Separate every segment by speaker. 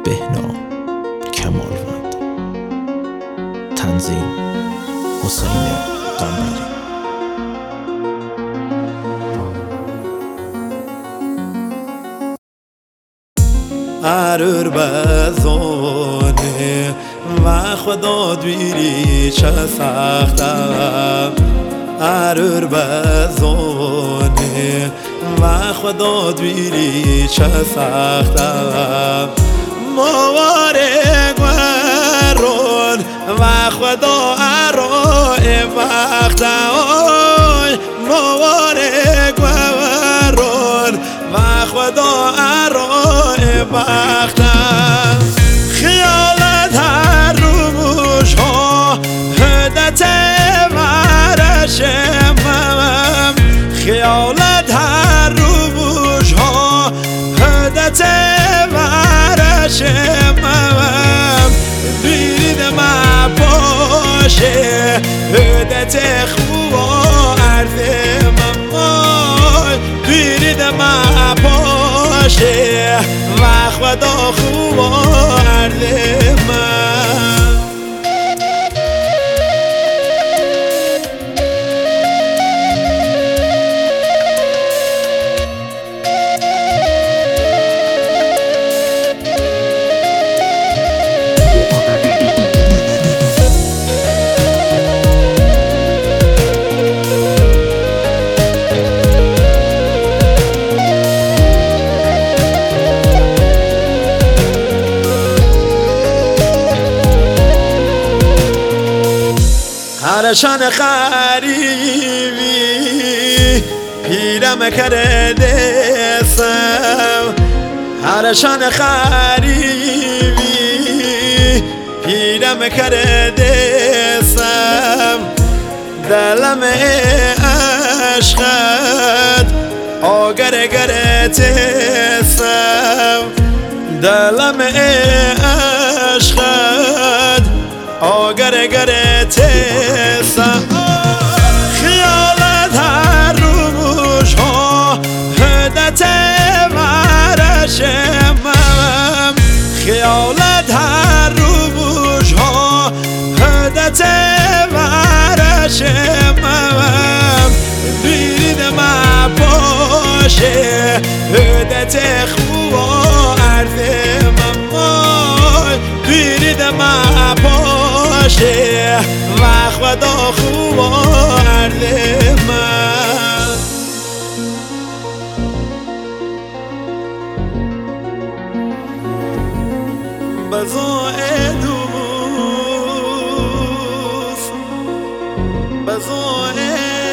Speaker 1: بهنام کمالوند. تنظیم حسین قمری.
Speaker 2: عرور بزانه و خدا دویری چه سختم. عرور بزانه و خدا دویری چه سختم. موارد ورون و خدا ارائه وقتم. موارد ورون و خدا ارائه وقتم. خیالت هر روش ها هدت ورشمم. خیالت هر روش ها هدت ورشمم. بیرید ما باشه هدت خواه عرضم. بیرید ما باشه و خدا خوب عرض من. هرشان خریبی پیرم کرده سم. هرشان خریبی پیرم کرده سم. دلم عشقت آگر گرت سم. دلم عشقت آگر گرت سم. خیالت هر روش ها هدت ورشمم. خیالت هر روش ها هدت ورشمم. بیرید ما باشه هدت خواه عرضم. بیرید ما باشه و خدا خوب عرض من. بزای دوست بزای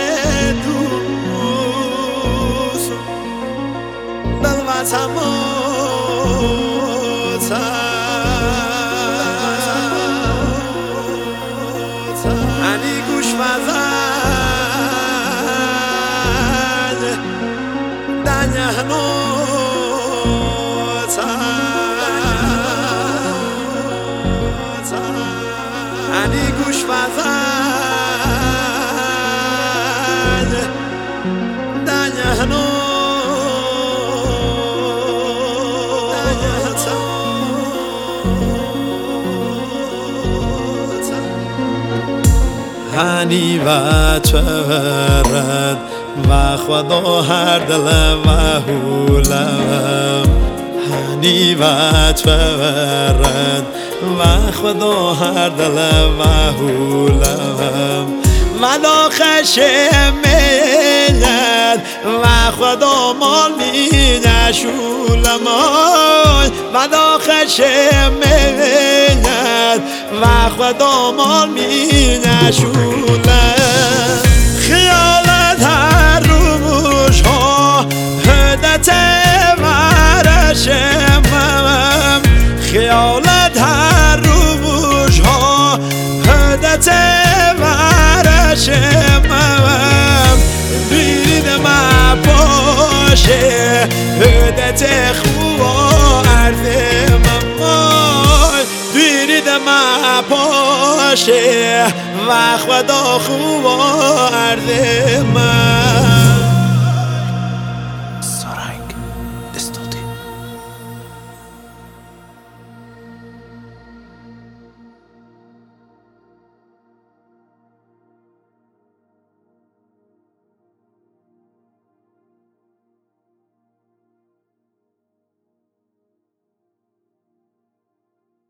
Speaker 2: دوست بلوت انی گوش مزد دنیهنوت انی گوش مزد دنیهنوت هنی و چورد و خدا هر دلم و حولم. هنی و چورد و خدا هر دلم و حولم. مدا خشمید و خدا مال می نشولم. مدا خشمید و خدا مال می نشولم. خیالت هر روش ها هدت ورشمم. خیالت هر روش ها هدت ورشمم. بیرید ما باشه هدت خواه عرضم. بیرید ما باشه و خدا خوب عرض من.